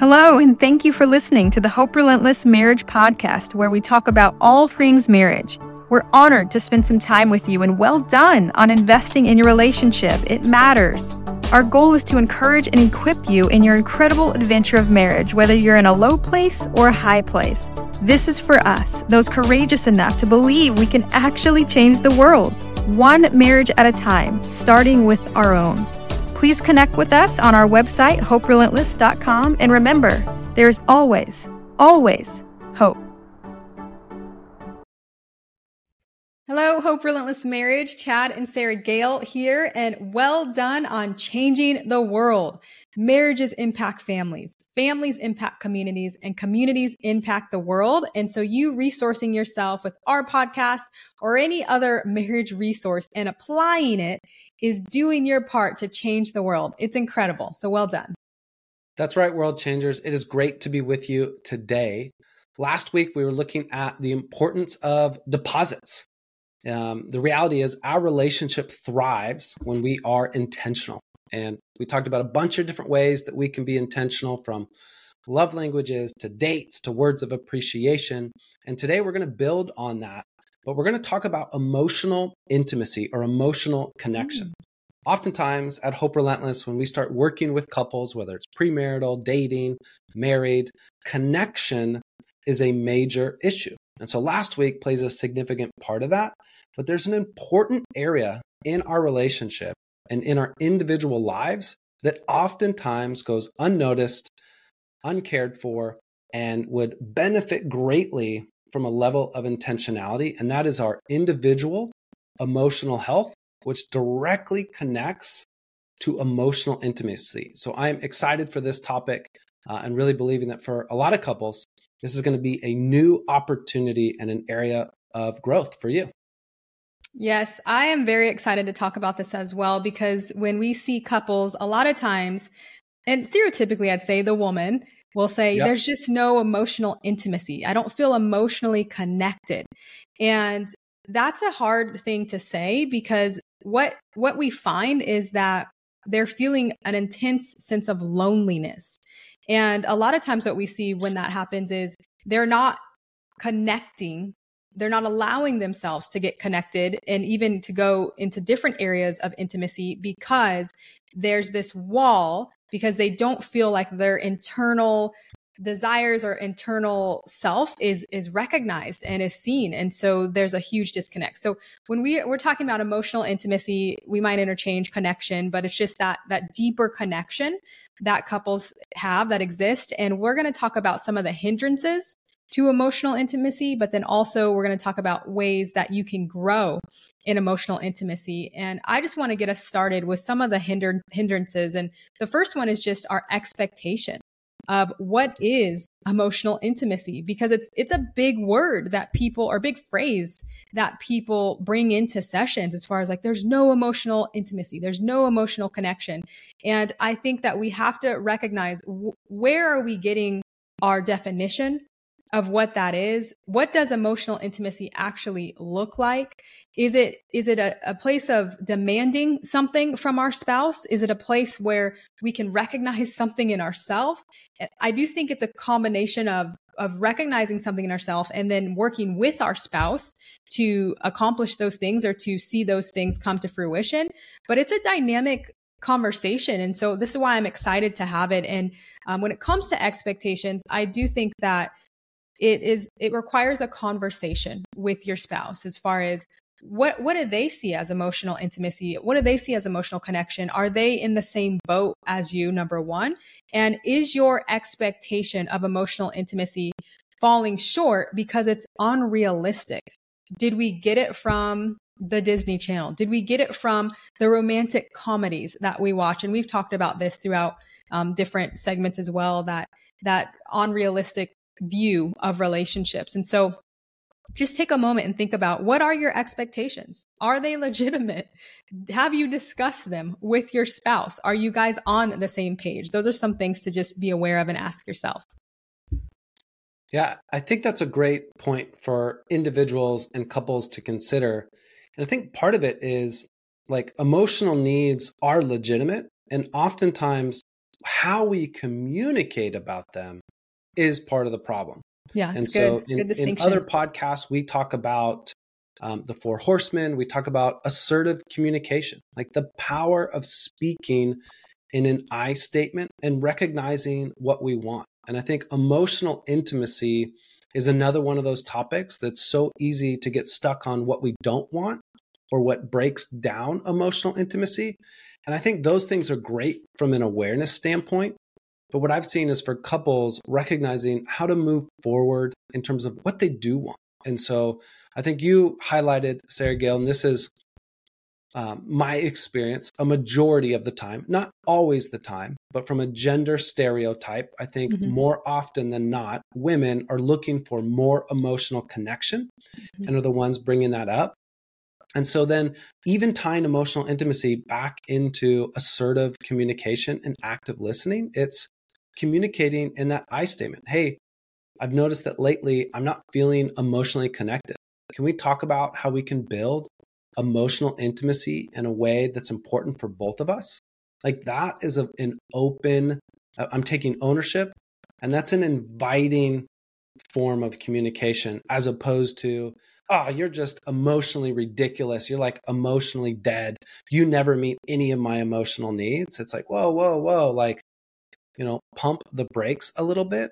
Hello, and thank you for listening to the Hope Relentless Marriage Podcast, where we talk about all things marriage. We're honored to spend some time with you, and well done on investing in your relationship. It matters. Our goal is to encourage and equip you in your incredible adventure of marriage, whether you're in a low place or a high place. This is for us, those courageous enough to believe we can actually change the world, one marriage at a time, starting with our own. Please connect with us on our website, hoperelentless.com, and remember, there is always, always hope. Hello, Hope Relentless Marriage. Chad and Sarah Gale here, and well done on changing the world. Marriages impact families, families impact communities, and communities impact the world. And so you resourcing yourself with our podcast or any other marriage resource and applying it is doing your part to change the world. It's incredible. So well done. That's right, world changers. It is great to be with you today. Last week, we were looking at the importance of deposits. The reality is our relationship thrives when we are intentional. And we talked about a bunch of different ways that we can be intentional, from love languages to dates to words of appreciation. And today we're going to build on that, but we're going to talk about emotional intimacy or emotional connection. Oftentimes at Hope Relentless, when we start working with couples, whether it's premarital, dating, married, connection is a major issue. And so last week plays a significant part of that, but there's an important area in our relationship and in our individual lives that oftentimes goes unnoticed, uncared for, and would benefit greatly from a level of intentionality. And that is our individual emotional health, which directly connects to emotional intimacy. So I am excited for this topic and really believing that for a lot of couples, this is going to be a new opportunity and an area of growth for you. Yes, I am very excited to talk about this as well, because when we see couples, a lot of times, and stereotypically, I'd say the woman will say, there's just no emotional intimacy. I don't feel emotionally connected. And that's a hard thing to say, because what we find is that they're feeling an intense sense of loneliness. And a lot of times what we see when that happens is they're not connecting. They're not allowing themselves to get connected and even to go into different areas of intimacy, because there's this wall, because they don't feel like their internal desires or internal self is recognized and is seen. And so there's a huge disconnect. So when we're talking about emotional intimacy, we might interchange connection, but it's just that deeper connection that couples have that exist. And we're going to talk about some of the hindrances to emotional intimacy, but then also we're going to talk about ways that you can grow in emotional intimacy. And I just want to get us started with some of the hindrances. And the first one is just our expectation of what is emotional intimacy, because it's a big word that people, or big phrase that people bring into sessions, as far as like, there's no emotional intimacy, there's no emotional connection. And I think that we have to recognize where are we getting our definition of what that is. What does emotional intimacy actually look like? Is it a place of demanding something from our spouse? Is it a place where we can recognize something in ourselves? I do think it's a combination of recognizing something in ourselves and then working with our spouse to accomplish those things or to see those things come to fruition. But it's a dynamic conversation. And so this is why I'm excited to have it. And when it comes to expectations, I do think that it requires a conversation with your spouse, as far as what do they see as emotional intimacy? What do they see as emotional connection? Are they in the same boat as you, number one? And is your expectation of emotional intimacy falling short because it's unrealistic? Did we get it from the Disney Channel? Did we get it from the romantic comedies that we watch? And we've talked about this throughout different segments as well, that unrealistic view of relationships. And so just take a moment and think about, what are your expectations? Are they legitimate? Have you discussed them with your spouse? Are you guys on the same page? Those are some things to just be aware of and ask yourself. Yeah, I think that's a great point for individuals and couples to consider. And I think part of it is, like, emotional needs are legitimate, and oftentimes how we communicate about them is part of the problem. Yeah, and it's so good. Good in distinction. other podcasts, we talk about the Four Horsemen. We talk about assertive communication, like the power of speaking in an I statement and recognizing what we want. And I think emotional intimacy is another one of those topics that's so easy to get stuck on what we don't want or what breaks down emotional intimacy. And I think those things are great from an awareness standpoint. But what I've seen is for couples recognizing how to move forward in terms of what they do want. And so I think you highlighted, Sarah Gale, and this is my experience a majority of the time, not always the time, but from a gender stereotype, I think more often than not, women are looking for more emotional connection and are the ones bringing that up. And so then even tying emotional intimacy back into assertive communication and active listening, it's communicating in that I statement. Hey, I've noticed that lately I'm not feeling emotionally connected. Can we talk about how we can build emotional intimacy in a way that's important for both of us? Like that is an open, I'm taking ownership, and that's an inviting form of communication as opposed to, oh, you're just emotionally ridiculous. You're like emotionally dead. You never meet any of my emotional needs. It's like, whoa, whoa, whoa. Like, pump the brakes a little bit.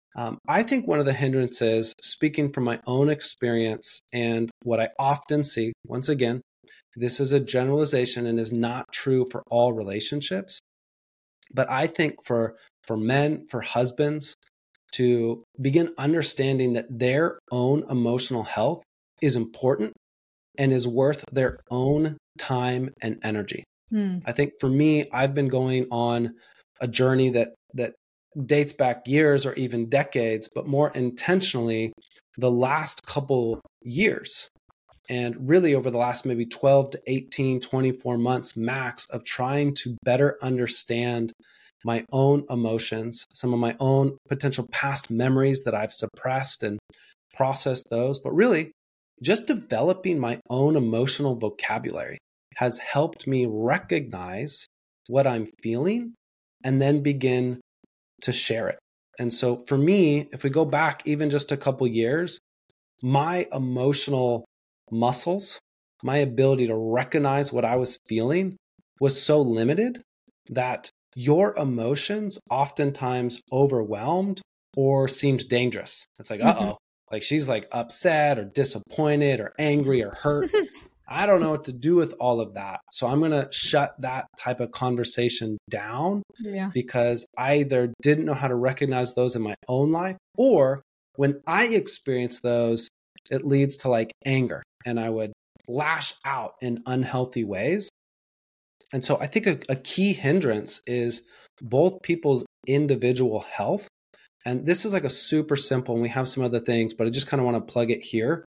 I think one of the hindrances, speaking from my own experience and what I often see, once again, this is a generalization and is not true for all relationships. But I think for men, for husbands, to begin understanding that their own emotional health is important and is worth their own time and energy. I think for me, I've been going on a journey that dates back years or even decades, but more intentionally the last couple years. And really over the last maybe 12 to 18, 24 months max of trying to better understand my own emotions, some of my own potential past memories that I've suppressed and processed those, but really just developing my own emotional vocabulary has helped me recognize what I'm feeling and then begin to share it. And so for me, if we go back even just a couple years, my emotional muscles, my ability to recognize what I was feeling was so limited that your emotions oftentimes overwhelmed or seemed dangerous. It's like, uh-oh, like she's like upset or disappointed or angry or hurt. I don't know what to do with all of that. So I'm going to shut that type of conversation down because I either didn't know how to recognize those in my own life, or when I experience those, it leads to like anger and I would lash out in unhealthy ways. And so I think a key hindrance is both people's individual health. And this is like a super simple, and we have some other things, but I just kind of want to plug it here.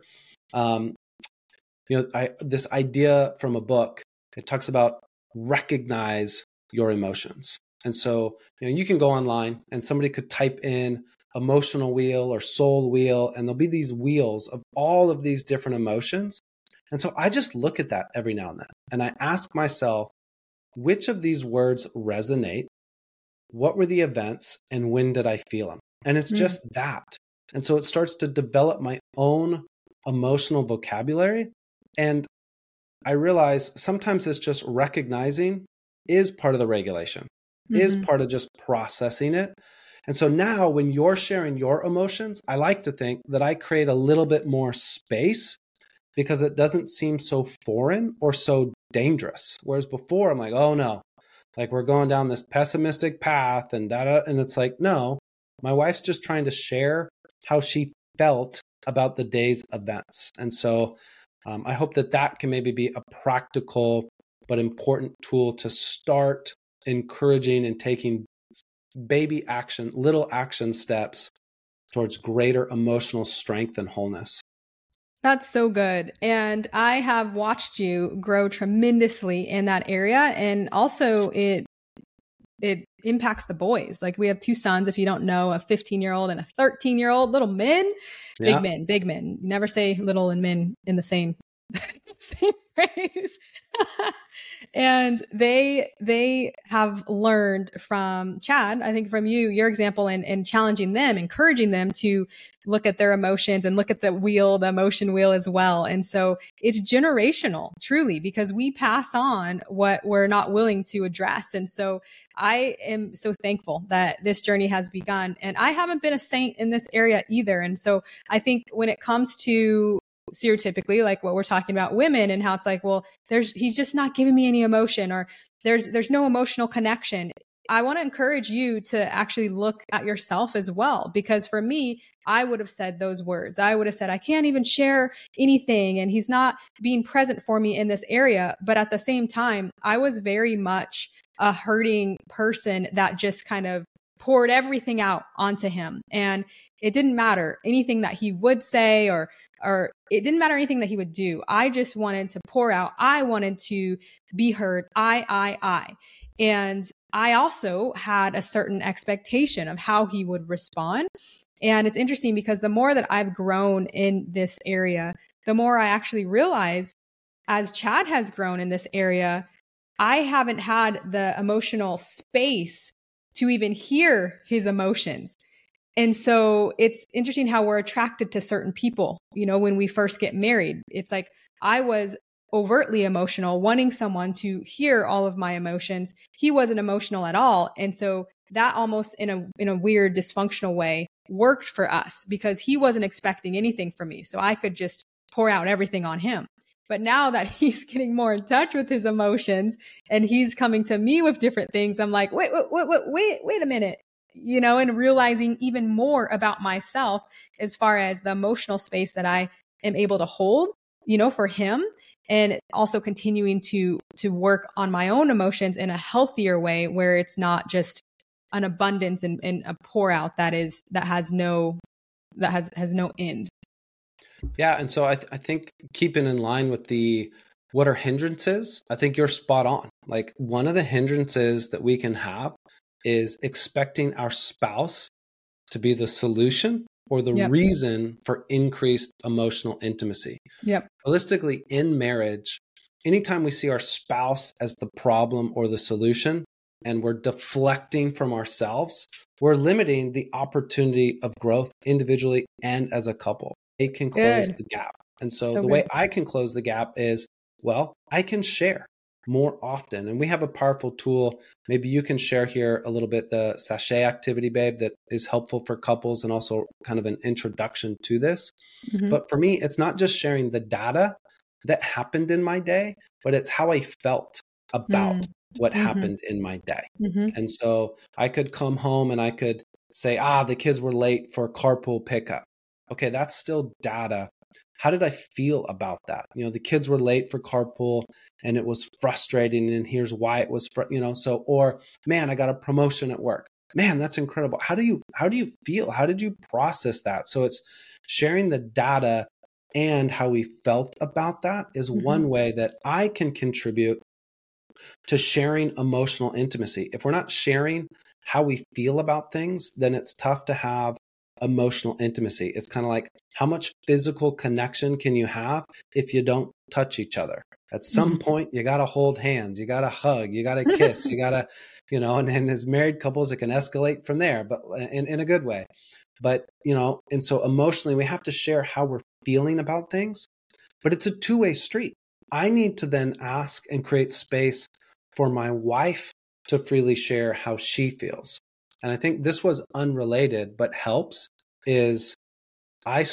This idea from a book, it talks about recognize your emotions. And so, you can go online and somebody could type in emotional wheel or soul wheel, and there'll be these wheels of all of these different emotions. And so I just look at that every now and then, and I ask myself, which of these words resonate? What were the events and when did I feel them? And it's just that. And so it starts to develop my own emotional vocabulary. And I realize sometimes it's just recognizing is part of the regulation, is part of just processing it. And so now when you're sharing your emotions, I like to think that I create a little bit more space because it doesn't seem so foreign or so dangerous. Whereas before I'm like, oh no, like we're going down this pessimistic path and and it's like, no, my wife's just trying to share how she felt about the day's events. And so I hope that can maybe be a practical but important tool to start encouraging and taking baby action, little action steps towards greater emotional strength and wholeness. That's so good. And I have watched you grow tremendously in that area. And also it impacts the boys. Like we have two sons, if you don't know, a 15-year-old and a 13-year-old, little men, big men. You never say little and men in the same same phrase. And they have learned from Chad, I think from you, your example, and challenging them, encouraging them to look at their emotions and look at the emotion wheel as well. And so it's generational, truly, because we pass on what we're not willing to address. And so I am so thankful that this journey has begun. And I haven't been a saint in this area either. And so I think when it comes to stereotypically, like what we're talking about women and how it's like, well, he's just not giving me any emotion, or there's no emotional connection. I want to encourage you to actually look at yourself as well, because for me, I would have said those words. I would have said, I can't even share anything, and he's not being present for me in this area. But at the same time, I was very much a hurting person that just kind of poured everything out onto him. And it didn't matter anything that he would say, or it didn't matter anything that he would do. I just wanted to pour out. I wanted to be heard. I. And I also had a certain expectation of how he would respond. And it's interesting because the more that I've grown in this area, the more I actually realize, as Chad has grown in this area, I haven't had the emotional space to even hear his emotions. And so it's interesting how we're attracted to certain people. You know, when we first get married, it's like I was overtly emotional, wanting someone to hear all of my emotions. He wasn't emotional at all. And so that almost in a weird dysfunctional way worked for us, because he wasn't expecting anything from me. So I could just pour out everything on him. But now that he's getting more in touch with his emotions and he's coming to me with different things, I'm like, wait a minute, you know, and realizing even more about myself as far as the emotional space that I am able to hold, you know, for him, and also continuing to work on my own emotions in a healthier way, where it's not just an abundance and a pour out that has no end. Yeah. And so I think keeping in line with what are hindrances, I think you're spot on. Like, one of the hindrances that we can have is expecting our spouse to be the solution or the reason for increased emotional intimacy. Yep. Realistically, in marriage, anytime we see our spouse as the problem or the solution, and we're deflecting from ourselves, we're limiting the opportunity of growth individually and as a couple. It can close the gap. And so the way I can close the gap is, well, I can share more often. And we have a powerful tool. Maybe you can share here a little bit the sachet activity, babe, that is helpful for couples and also kind of an introduction to this. Mm-hmm. But for me, it's not just sharing the data that happened in my day, but it's how I felt about what happened in my day. Mm-hmm. And so I could come home and I could say, the kids were late for carpool pickup. Okay, that's still data. How did I feel about that? You know, the kids were late for carpool and it was frustrating, and here's why it was, or man, I got a promotion at work. Man, that's incredible. How do you feel? How did you process that? So it's sharing the data and how we felt about that is one way that I can contribute to sharing emotional intimacy. If we're not sharing how we feel about things, then it's tough to have emotional intimacy. It's kind of like, how much physical connection can you have if you don't touch each other? At some point, you got to hold hands, you got to hug, you got to kiss, you got to, and as married couples, it can escalate from there, but in a good way. But, and so emotionally, we have to share how we're feeling about things, but it's a two-way street. I need to then ask and create space for my wife to freely share how she feels. And I think this was unrelated, but helps, is I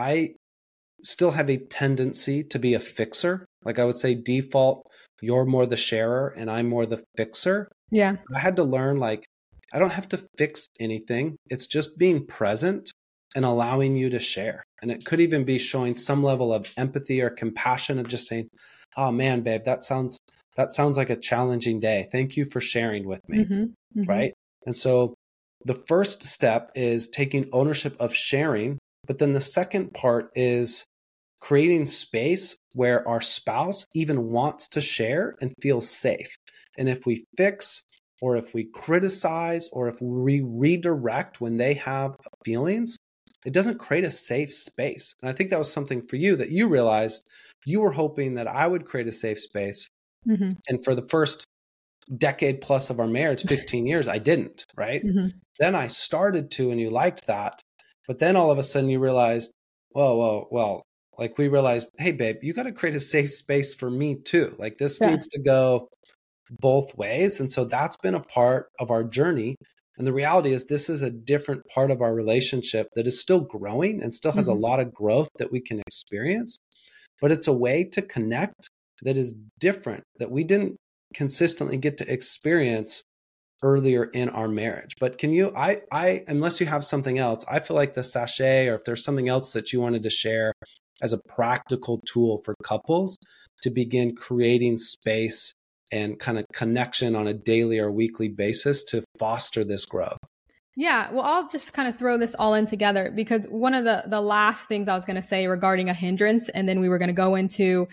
still have a tendency to be a fixer. Like, I would say default, you're more the sharer and I'm more the fixer. Yeah. I had to learn, like, I don't have to fix anything. It's just being present and allowing you to share. And it could even be showing some level of empathy or compassion of just saying, oh man, babe, that sounds like a challenging day. Thank you for sharing with me. Right? And so the first step is taking ownership of sharing. But then the second part is creating space where our spouse even wants to share and feels safe. And if we fix, or if we criticize, or if we redirect when they have feelings, it doesn't create a safe space. And I think that was something for you that you realized you were hoping that I would create a safe space. Mm-hmm. And for the first decade plus of our marriage, 15 years, I didn't, right? Mm-hmm. Then I started to, and you liked that. But then all of a sudden you realized, well, like we realized, hey, babe, you got to create a safe space for me too. Like this needs to go both ways. And so that's been a part of our journey. And the reality is this is a different part of our relationship that is still growing and still has a lot of growth that we can experience. But it's a way to connect that is different, that we didn't consistently get to experience earlier in our marriage. But can you, unless you have something else, I feel like the sachet, or if there's something else that you wanted to share as a practical tool for couples to begin creating space and kind of connection on a daily or weekly basis to foster this growth. Yeah, well, I'll just kind of throw this all in together, because one of the last things I was going to say regarding a hindrance, and then we were going to go into,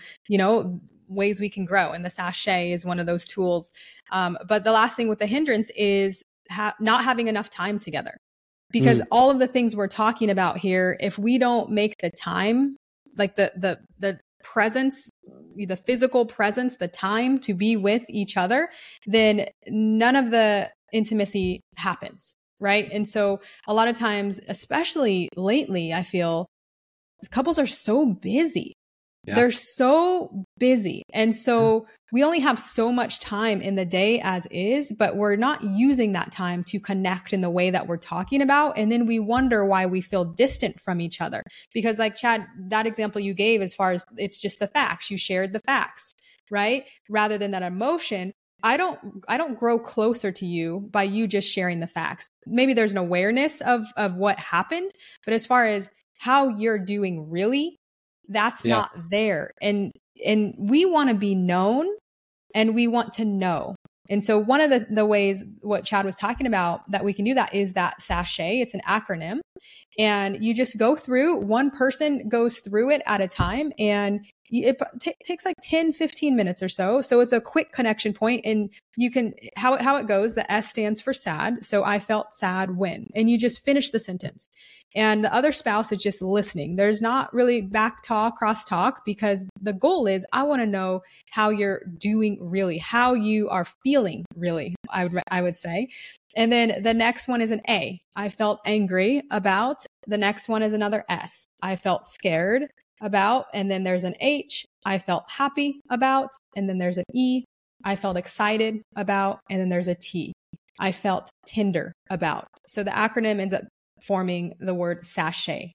ways we can grow. And the sachet is one of those tools. But the last thing with the hindrance is not having enough time together. Because all of the things we're talking about here, if we don't make the time, like the presence, the physical presence, the time to be with each other, then none of the intimacy happens. Right. And so a lot of times, especially lately, I feel couples are so busy. Yeah. They're so busy. And so we only have so much time in the day as is, but we're not using that time to connect in the way that we're talking about. And then we wonder why we feel distant from each other. Because like Chad, that example you gave, as far as it's just the facts, you shared the facts, right? Rather than that emotion. I don't grow closer to you by you just sharing the facts. Maybe there's an awareness of what happened, but as far as how you're doing really, that's not there. And we want to be known, and we want to know. And so one of the ways what Chad was talking about that we can do that is that sachet. It's an acronym, and you just go through, one person goes through it at a time, and it takes like 10, 15 minutes or so. So it's a quick connection point, and you can, how it goes, the S stands for sad. So I felt sad when, and you just finish the sentence. And the other spouse is just listening. There's not really back talk, cross talk, because the goal is I want to know how you're doing really, how you are feeling really, I would say. And then the next one is an A. I felt angry about. The next one is another S. I felt scared about. And then there's an H. I felt happy about. And then there's an E. I felt excited about. And then there's a T. I felt tender about. So the acronym ends up forming the word sachet,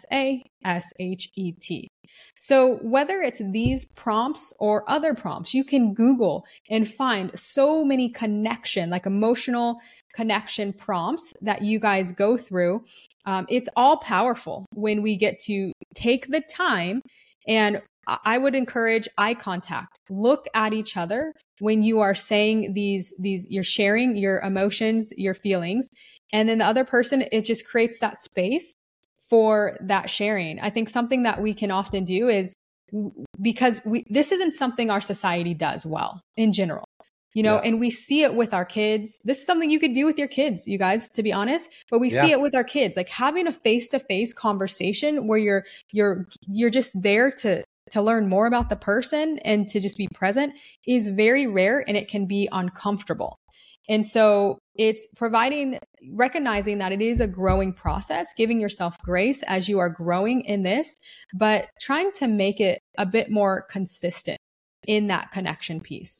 SASHET. So whether it's these prompts or other prompts, you can Google and find so many connection, like emotional connection prompts that you guys go through. It's all powerful when we get to take the time, and I would encourage eye contact. Look at each other when you are saying these, you're sharing your emotions, your feelings. And then the other person, it just creates that space for that sharing. I think something that we can often do is, because this isn't something our society does well in general, and we see it with our kids. This is something you could do with your kids, you guys, to be honest, but we see it with our kids, like having a face-to-face conversation where you're just there to learn more about the person and to just be present is very rare, and it can be uncomfortable. And so it's recognizing that it is a growing process, giving yourself grace as you are growing in this, but trying to make it a bit more consistent in that connection piece.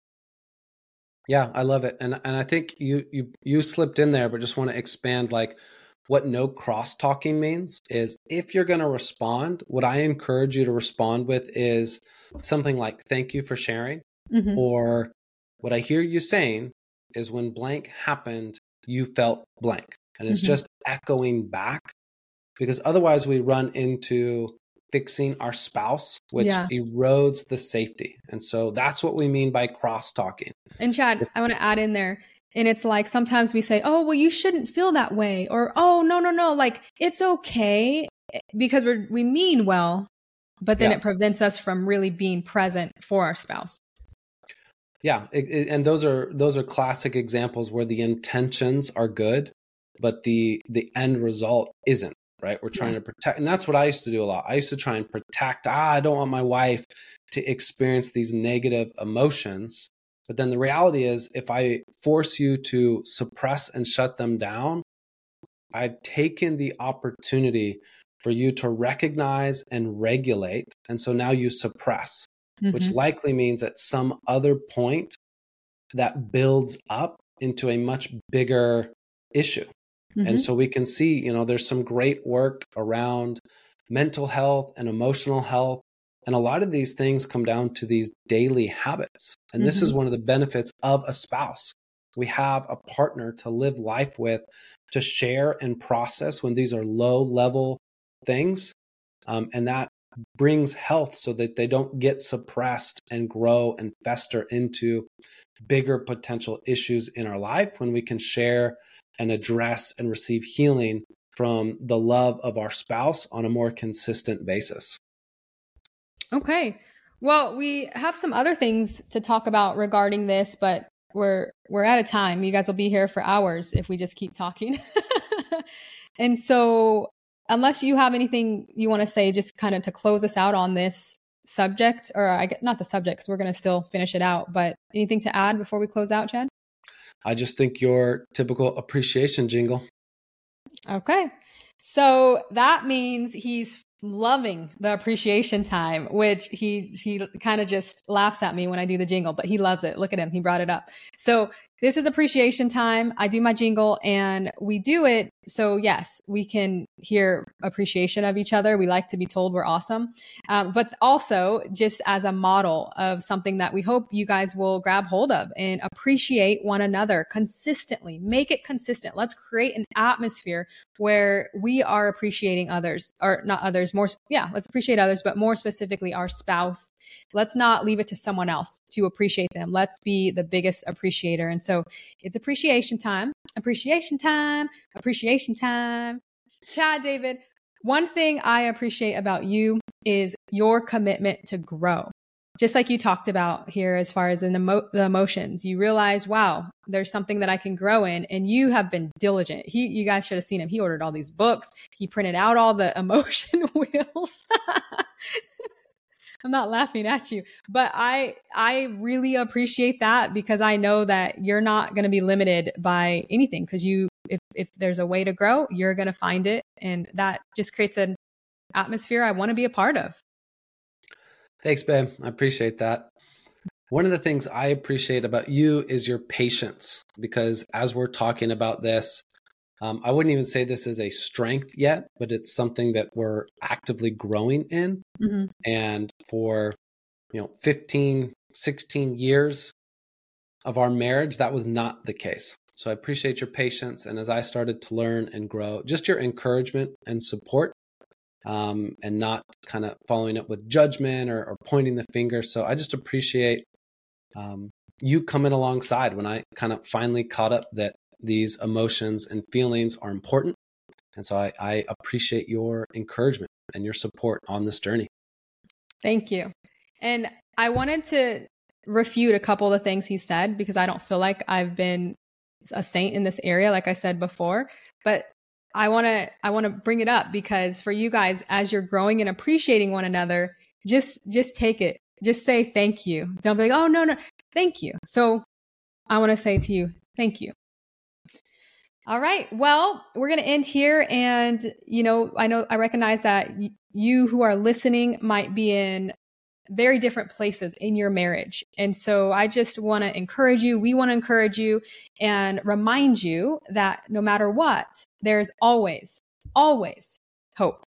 Yeah, I love it. And I think you slipped in there, but just want to expand, like what no cross talking means is, if you're going to respond, what I encourage you to respond with is something like, thank you for sharing. Mm-hmm. Or what I hear you saying is, when blank happened, you felt blank. And it's just echoing back, because otherwise we run into fixing our spouse, which erodes the safety. And so that's what we mean by cross talking. And Chad, I want to add in there. And it's like, sometimes we say, oh, well, you shouldn't feel that way. Or, oh, no, like it's okay, because we mean well, but then it prevents us from really being present for our spouse. Yeah. And those are classic examples where the intentions are good, but the end result isn't. right? We're trying to protect. And that's what I used to do a lot. I used to try and protect, I don't want my wife to experience these negative emotions. But then the reality is, if I force you to suppress and shut them down, I've taken the opportunity for you to recognize and regulate. And so now you suppress, which likely means at some other point that builds up into a much bigger issue. And so we can see, there's some great work around mental health and emotional health. And a lot of these things come down to these daily habits. And this is one of the benefits of a spouse. We have a partner to live life with, to share and process when these are low level things. And that brings health so that they don't get suppressed and grow and fester into bigger potential issues in our life, when we can share and address and receive healing from the love of our spouse on a more consistent basis. Okay. Well, we have some other things to talk about regarding this, but we're out of time. You guys will be here for hours if we just keep talking. And so unless you have anything you want to say, just kind of to close us out on this subject, or not the subject, because we're going to still finish it out, but anything to add before we close out, Chad? I just think your typical appreciation jingle. Okay. So that means he's loving the appreciation time, which he kind of just laughs at me when I do the jingle, but he loves it. Look at him. He brought it up. So this is appreciation time. I do my jingle and we do it. So yes, we can hear appreciation of each other. We like to be told we're awesome. But also just as a model of something that we hope you guys will grab hold of and appreciate one another consistently. Make it consistent. Let's create an atmosphere where we are appreciating others, or not others, let's appreciate others, but more specifically our spouse. Let's not leave it to someone else to appreciate them. Let's be the biggest appreciator. And so it's appreciation time, appreciation time, appreciation time. Chad, David, one thing I appreciate about you is your commitment to grow. Just like you talked about here, as far as the emotions, you realize, wow, there's something that I can grow in. And you have been diligent. You guys should have seen him. He ordered all these books. He printed out all the emotion wheels. I'm not laughing at you, but I really appreciate that, because I know that you're not going to be limited by anything, because if there's a way to grow, you're going to find it. And that just creates an atmosphere I want to be a part of. Thanks, babe. I appreciate that. One of the things I appreciate about you is your patience, because as we're talking about this, I wouldn't even say this is a strength yet, but it's something that we're actively growing in. And for 15, 16 years of our marriage, that was not the case. So I appreciate your patience. And as I started to learn and grow, just your encouragement and support, and not kind of following up with judgment or pointing the finger. So I just appreciate you coming alongside when I kind of finally caught up that these emotions and feelings are important. And so I appreciate your encouragement and your support on this journey. Thank you. And I wanted to refute a couple of the things he said, because I don't feel like I've been a saint in this area, like I said before, but I want to bring it up, because for you guys, as you're growing and appreciating one another, just take it. Just say thank you. Don't be like, oh, no, thank you. So I want to say to you, thank you. All right. Well, we're going to end here. And, I recognize that you who are listening might be in very different places in your marriage. And so I just want to encourage you. We want to encourage you and remind you that no matter what, there's always, always hope.